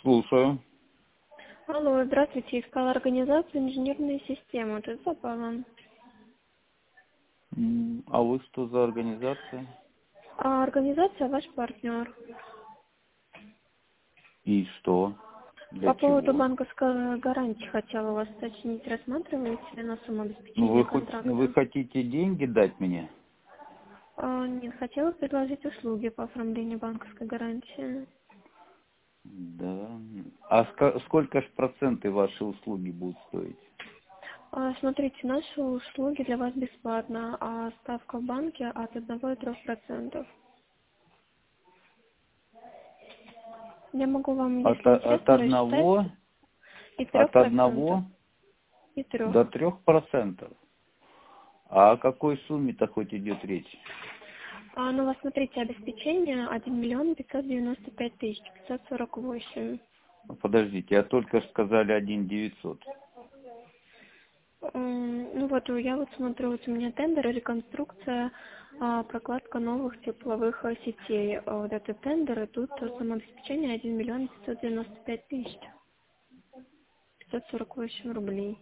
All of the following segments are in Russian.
Слушаю. Алло, здравствуйте. Искала организацию инженерные системы. Это запала. А вы что за организация? А организация ваш партнер. И что? По Для поводу чего? банковской гарантии хотела вас уточнить. Рассматриваете ли на сумму Ну, обеспечения вы контракта? хотите деньги дать мне? Нет, хотела предложить услуги по оформлению банковской гарантии. Да. А сколько ж проценты ваши услуги будут стоить? Смотрите, наши услуги для вас бесплатно, а ставка в банке от 1 до 3%. Я могу вам, От, если от интересно, рассчитать одного, и от 3%, одного и 3%. до 3%. А о какой сумме-то хоть идет речь? Ну, у вас, смотрите, обеспечение 1 595 548. Подождите, а только что сказали 1 900. Ну вот, я вот смотрю, вот у меня тендер, реконструкция, прокладка новых тепловых сетей. Вот это тендер, и тут самообеспечение 1 595 548 рублей.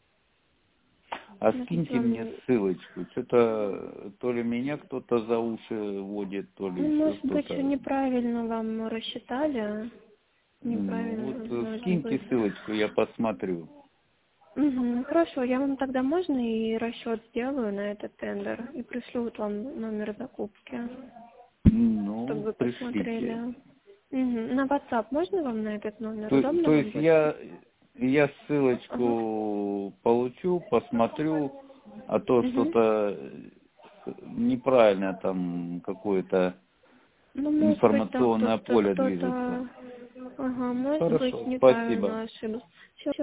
А Смотрите, скиньте мне вам, ссылочку. Что-то то ли меня кто-то за уши водит, то ли еще может быть, что-то. неправильно вам рассчитали, Ну вот неправильно, может скиньте быть. ссылочку, я посмотрю. Хорошо, я вам тогда можно и расчет сделаю на этот тендер и пришлю вот вам номер закупки, чтобы Ну, вы пришлите. посмотрели. На WhatsApp можно вам на этот номер? То Удобно вам есть будет? я Ага. ссылочку получу, посмотрю, а то Угу. что-то неправильно там какое-то Ну, может быть, да, информационное поле движется. кто-то, ага, может быть, Хорошо, спасибо. неправильно ошиблся. Всё,